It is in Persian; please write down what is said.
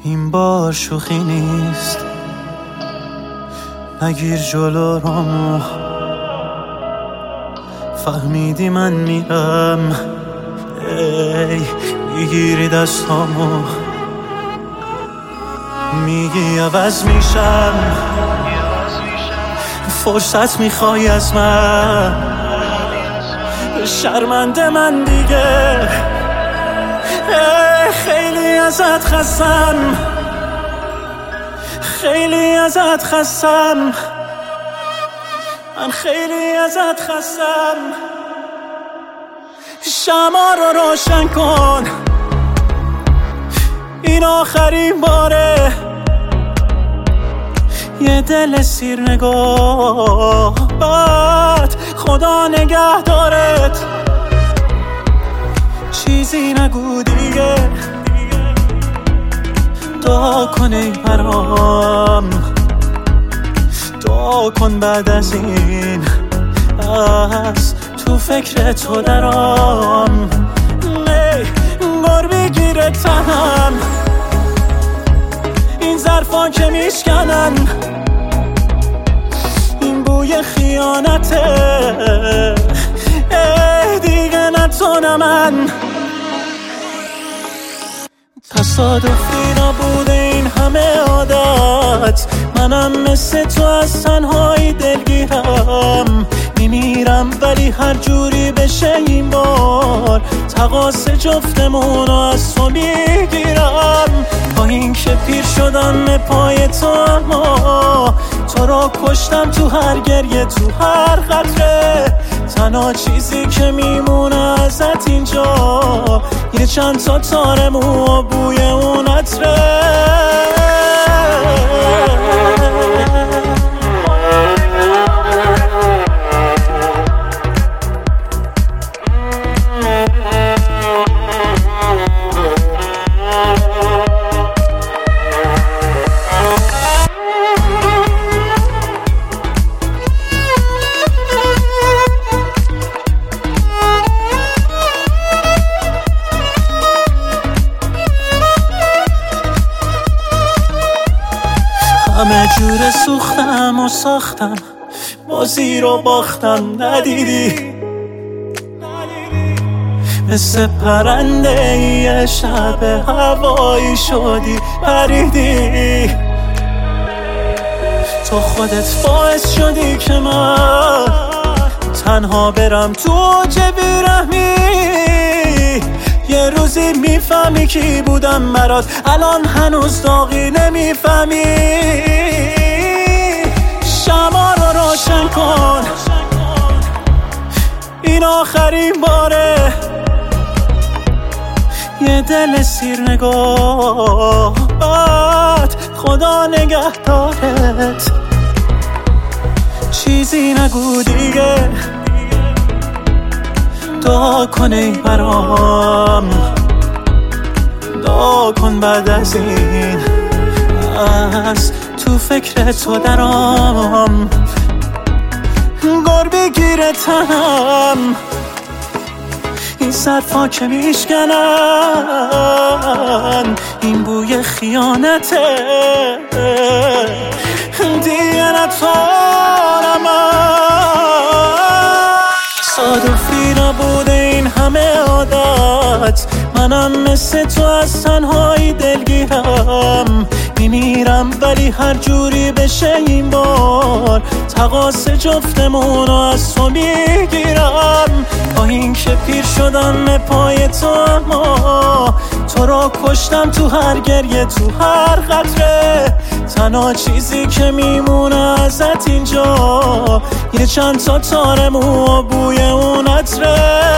این بار شوخی نیست، نگیر جلو رامو. فهمیدی من میرم، ای میگیری دستامو، میگی عوض میشم، فرصت میخوای از من. شرمنده من دیگه، خیلی ازت خستم، خیلی ازت خستم، من خیلی ازت خستم. شمع رو روشن کن، این آخرین باره. یه دل سیر نگاه بد، خدا نگه دارت. چیزی نگو دیگه، دعا کن ای برام، دعا کن بعد از این از تو فکر تو درام. بار بگیره تنم، این ظرفا که میشکنن، این بوی خیانته. دیگه نتونم من، تصادفی نبوده این همه عادت. منم مثل تو از تنهایی دلگیرم، میمیرم ولی هر جوری بشه این بار تقاص جفتمون رو از تو میگیرم. با این که پیر شدم پای تو، اما تو رو کشتم تو هر گریه، تو هر قطره. تنها چیزی که میمونه ازت اینجا یه چند تا تار مو و بوی اون عطره. همه جور سوختم و ساختم، بازی رو باختم. ندیدی مثل پرنده یه شب هوایی شدی، پریدی. تو خودت باعث شدی که من تنها برم تو اوج بیرحمی. یه روزی میفهمی کی بودم برات، الان هنوز داغی نمیفهمی. شمع رو روشن کن، این آخرین باره. یه دل سیر نگاه بد، خدا نگه دارت. چیزی نگو دیگه، دعا کن ای برام، دعا کن بعد از این از تو فکر تو درام. گر بگیره تنم، این ظرفا که میشکنن، این بوی خیانته. دیگه نتونم تصادفی نبوده این همه عادت. منم مثل تو از تنهایی دلگیرم، میمیرم ولی هر جوری بشه این بار تقاص جفتمون رو از تو میگیرم. با این که پیر شدم پای تو، اما تو رو کشتم تو هر گریه، تو هر قطره. تنها چیزی که میمونه ازت اینجا یه چند تا تار مو و بوی اون عطره.